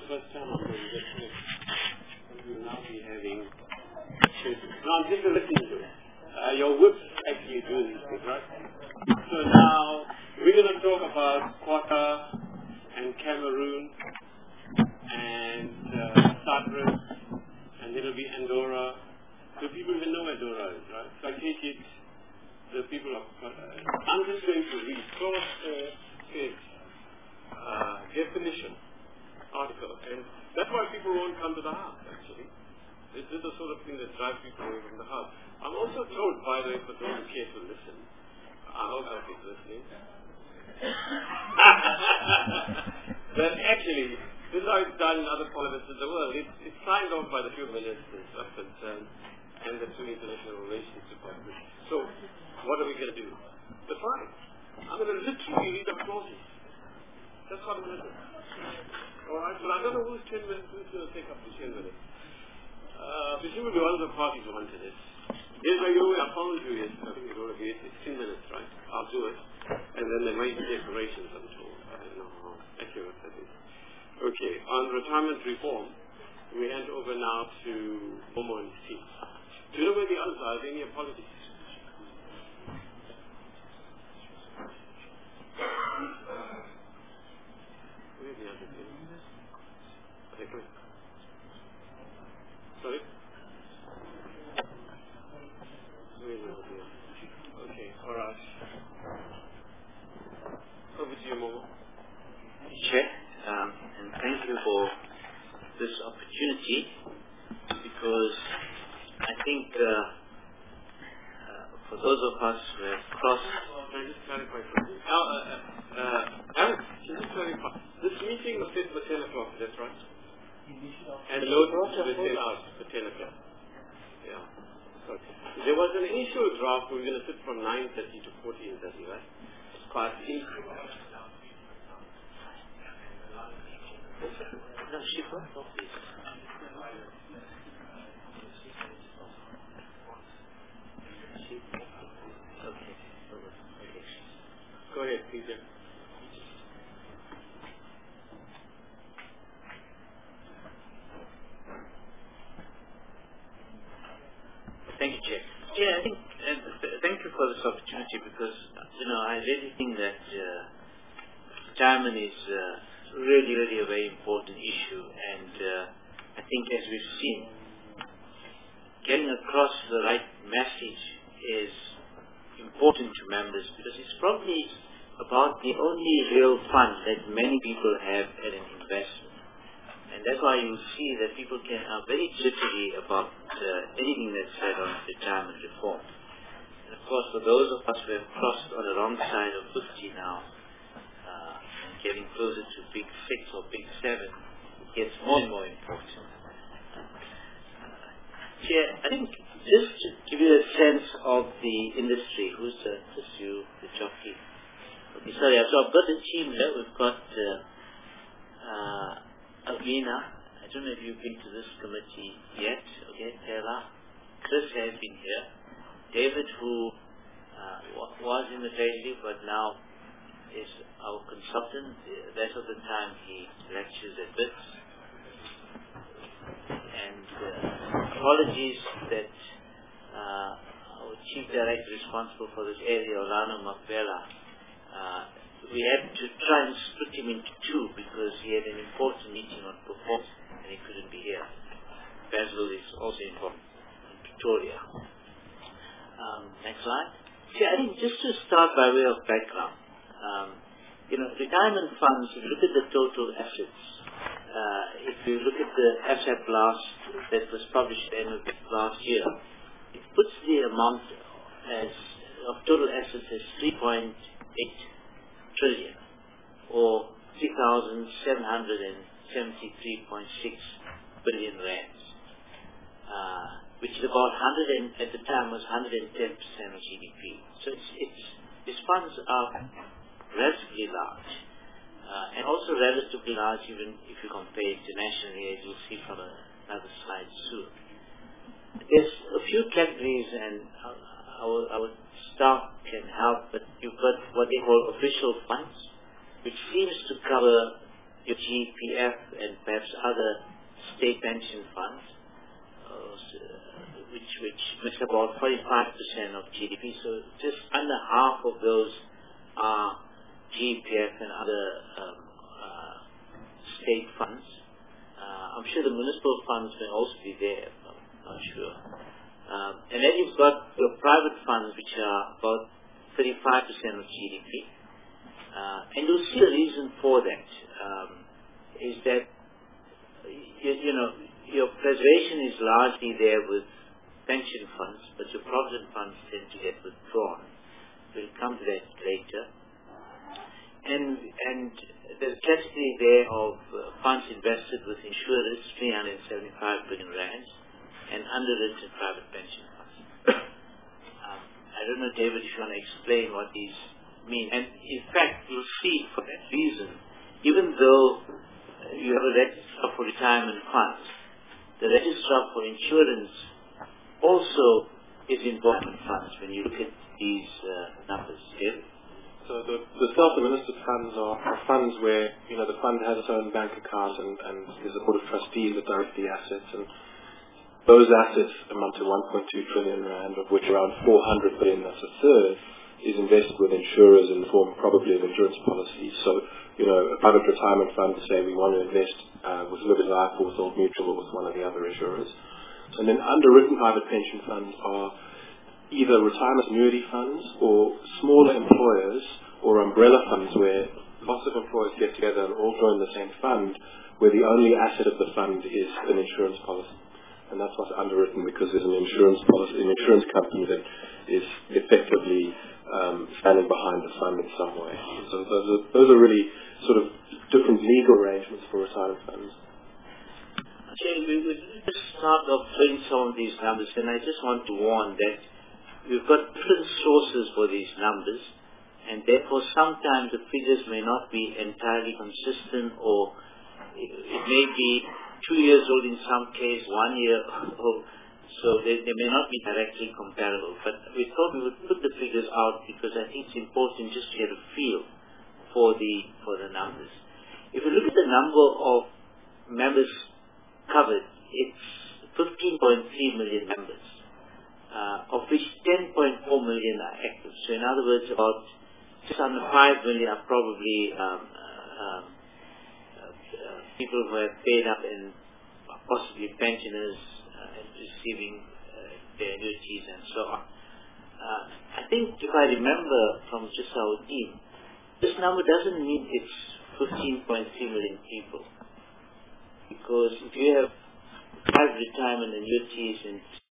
first time I'm going to get this. We will now be having... No, I'm just listening to it. Your whips actually do these things, right? So now, we're going to talk about Qatar and Cameroon and Cyprus, and then it'll be Andorra. So people even know where Andorra is, right? So I take it, the people of I'm just going to read clause 4 definition article, and that's why people won't come to the house, actually. This is the sort of thing that drives people away from the house. I'm also told, by the way, for those who care to listen, I hope everybody's listening, that actually, this is how it's done in other parliaments in the world. It's signed off by the few ministers of concern and the two international relations departments. So, what are we going to do? Define. I'm going to literally read the clauses. That's what I'm going to do. Alright, but I don't know who's 10 minutes, who's going to take up the 10 minutes. Presumably one of the parties wanted it. Yes, I found you yesterday. I think it's going to be 16 minutes, right? I'll do it. And then there might be declarations, I'm told. I don't know how accurate that is. Okay, on retirement reform, we hand over now to Momo and Steve. Do you know where the others are? Are there any apologies? Where are the others? Sorry? Okay, alright. Over to you, Momo. Chair, and thank you for this opportunity, because I think for those of us who have crossed... Can I just clarify something? Alex, can you clarify? This meeting was set for 10 o'clock, that's right? And the note was sent out for 10 o'clock. Yeah. Sorry. There was an initial draft. We were going to sit from 9:30 to 14:30, right? Part C. No, she brought up this. Okay. Go ahead, Peter. Thank you, Chair. Yeah, I think, thank you for this opportunity, because, I really think that retirement is really, really a very important issue, and I think, as we've seen, getting across the right message is important to members, because it's probably about the only real fund that many people have at an investment. And that's why you see that people are very jittery about anything that's said on retirement reform. And of course, for those of us who have crossed on the wrong side of 50 now, and getting closer to big 6 or big 7, it gets more and more important. Chair, I think just to give you a sense of the industry, who's just you, the jockey? Okay, sorry, so I've got the team here. We've got Alvina, I don't know if you've been to this committee yet, okay, Tara. Chris has been here. David, who was in the Treasury but now is our consultant. The rest of the time he lectures at BITS. And apologies that our Chief Director responsible for this area, Orlando Makbela, we had to try and split him into 2 because he had an important meeting on performance and he couldn't be here. Basil is also important in Pretoria. Next slide. See, I think just to start by way of background, retirement funds, if you look at the total assets, if you look at the asset blast that was published at the end of last year, it puts the amount of total assets as 3.8 trillion, or 3,773.6 billion rands, which is about at the time was 110% of GDP. So these funds are relatively large, and also relatively large even if you compare internationally, as you'll see from another slide soon. There's a few categories, and our staff can help, but you've got what they call official funds, which seems to cover your GPF and perhaps other state pension funds, which makes about 45% of GDP. So just under half of those are GPF and other state funds. I'm sure the municipal funds may also be there, I'm not sure. And then you've got your private funds, which are about 35% of GDP. And you'll see the reason for that is that, your preservation is largely there with pension funds, but your provident funds tend to get withdrawn. We'll come to that later. And there's a category there of funds invested with insurers, 375 billion rands, and underwritten private pension funds. I don't know, David, if you want to explain what these mean. And in fact, you'll see for that reason, even though you have a register for retirement funds, the register for insurance also is investment funds when you look at these numbers. Yeah? So the self-administered funds are funds where, the fund has its own bank account and there's a board of trustees that direct the assets, and those assets amount to 1.2 trillion rand, of which around 400 billion, that's a third, is invested with insurers in the form probably of insurance policies. So, a private retirement fund to say we want to invest with Liberty Life or with Old Mutual or with one of the other insurers. And then underwritten private pension funds are either retirement annuity funds or smaller employers or umbrella funds where lots of employers get together and all join the same fund, where the only asset of the fund is an insurance policy. And that's what's underwritten, because there's an insurance policy, an insurance company that is effectively standing behind the fund in some way. So those are really sort of different legal arrangements for retirement funds. Okay, we will just start off showing some of these numbers, and I just want to warn that we've got different sources for these numbers, and therefore sometimes the figures may not be entirely consistent, or it may be 2 years old in some case, 1 year old, so they may not be directly comparable. But we thought we would put the figures out because I think it's important just to get a feel for the numbers. If you look at the number of members covered, it's 15.3 million members, of which 10.4 million are active. So in other words, about just under 5 million are probably people who have paid up and possibly pensioners receiving their annuities and so on. I think if I remember from just our team, this number doesn't mean it's 15.3 million people. Because if you have 5 retirement annuities and